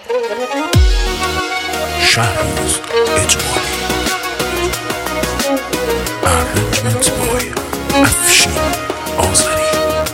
Shahroz Ejmali. Arrangement by Afshin Azari.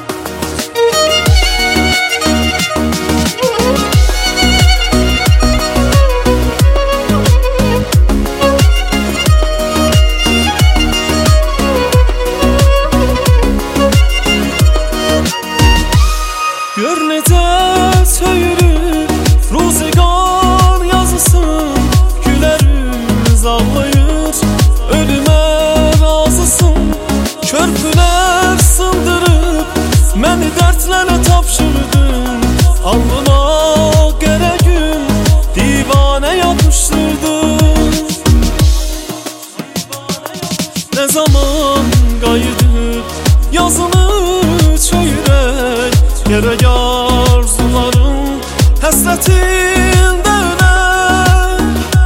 Gör necə söyürür ruzigar yazısın, gülərimiz ağlayır, ölümə razısın. Körpülər sındırıb məni dərdlərə tapşırdın, alnıma qərə gün divanə yapışdırdın. Nə zaman qayıdıb yazını çöyürək, gerek arzuların həsrətində ölər.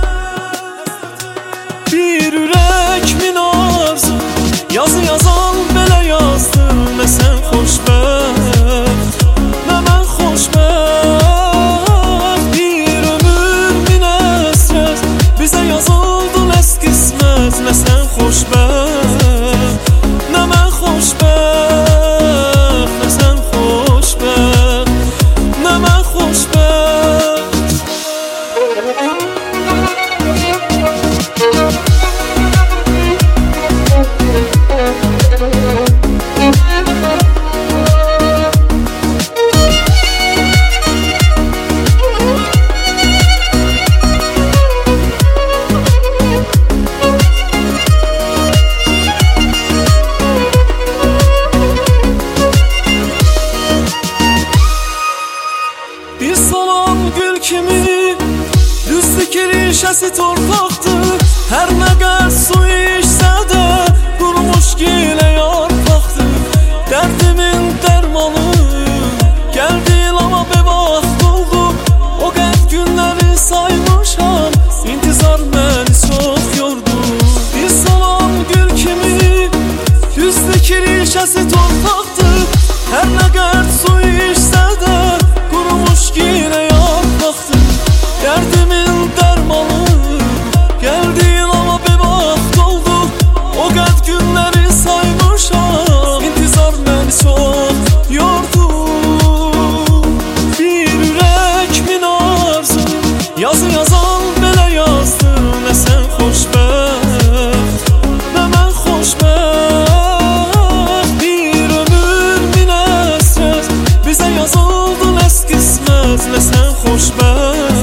Bir ürək min arzu yazı yazan belə yazdı. Nə sən xoşbəxt, nə mən xoşbəxt. Bir ömür min əsrət bizə yazıldı nəs qismət. Nə sən xoşbəxt, nə mən xoşbəxt. Nə sən xoşbəxt, nə mən xoşbəxt. Bir salam gül kimi düz kirişəsi torpaqdır. Hər nə qədər su içsə də qurumuş gilə yarpaqdır. Dərdimin dərmanı gəldi ama bevaxt oldu. O qəd günləri saymışam, intizar məni çox yordu. Bir salam gül kimi düz kirişəsi torpaqdır. Hər nə qədər su içsə də qurumuş gilə yarpaqdır. Dərdimin dərmanı gəldi ama bevaxt oldu. O qəd günləri saymışam, intizar məni çox yordu. Bir ürək min arzu yazı yazan belə yazdı. Nə sən xoşbəxt, nə mən xoşbəxt. Bir ömür min əsrət bizə yazıldı nəs qismət. Nə sən xoşbəxt,